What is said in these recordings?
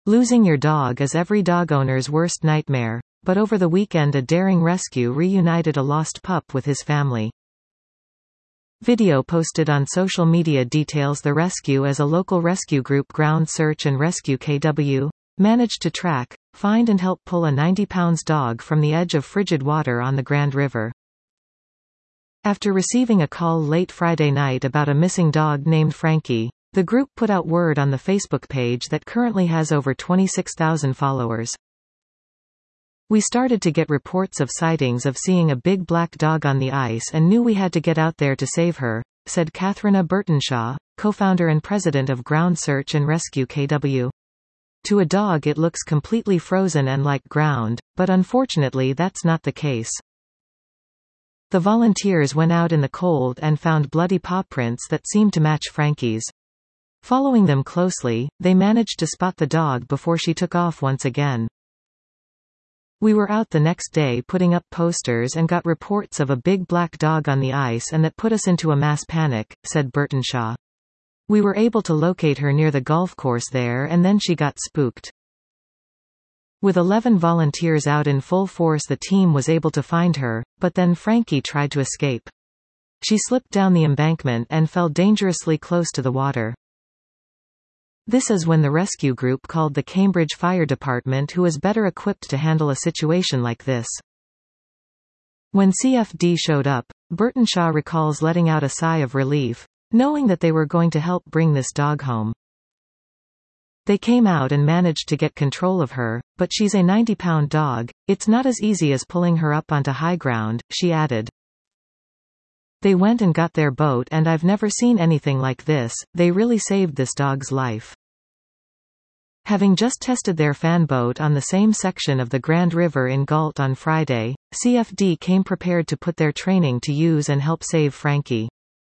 Losing your dog is every dog owner's worst nightmare, but over the weekend a daring rescue reunited a lost pup with his family. Video posted on social media details the rescue as a local rescue group, Ground Search and Rescue KW, managed to track, find and help pull a 90-pound dog from the edge of frigid water on the Grand River. After receiving a call late Friday night about a missing dog named Frankie, the group put out word on the Facebook page that currently has over 26,000 followers. "We started to get reports of sightings of seeing a big black dog on the ice and knew we had to get out there to save her," said Katharina Burtonshaw, co-founder and president of Ground Search and Rescue KW. "To a dog it looks completely frozen and like ground, but unfortunately that's not the case. The volunteers went out in the cold and found bloody paw prints that seemed to match Frankie's. Following them closely, they managed to spot the dog before she took off once again. We were out the next day putting up posters and got reports of a big black dog on the ice, and that put us into a mass panic," said Burtonshaw. "We were able to locate her near the golf course there, and then she got spooked. With 11 volunteers out in full force, the team was able to find her, but then Frankie tried to escape. She slipped down the embankment and fell dangerously close to the water." This is when the rescue group called the Cambridge Fire Department, who is better equipped to handle a situation like this. When CFD showed up, Burtonshaw recalls letting out a sigh of relief, knowing that they were going to help bring this dog home. "They came out and managed to get control of her, but she's a 90-pound dog. It's not as easy as pulling her up onto high ground," she added. "They went and got their boat, and I've never seen anything like this. They really saved this dog's life." Having just tested their fan boat on the same section of the Grand River in Galt on Friday, CFD came prepared to put their training to use and help save Frankie.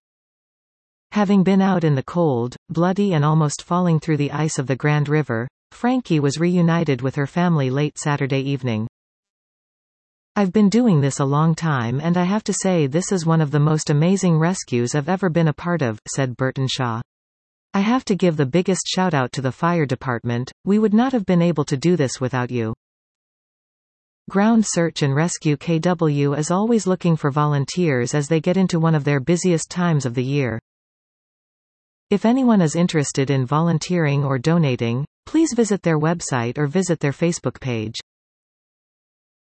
Having been out in the cold, bloody and almost falling through the ice of the Grand River, Frankie was reunited with her family late Saturday evening. "I've been doing this a long time, and I have to say this is one of the most amazing rescues I've ever been a part of," said Burtonshaw. "I have to give the biggest shout out to the fire department. We would not have been able to do this without you." Ground Search and Rescue KW is always looking for volunteers as they get into one of their busiest times of the year. If anyone is interested in volunteering or donating, please visit their website or visit their Facebook page.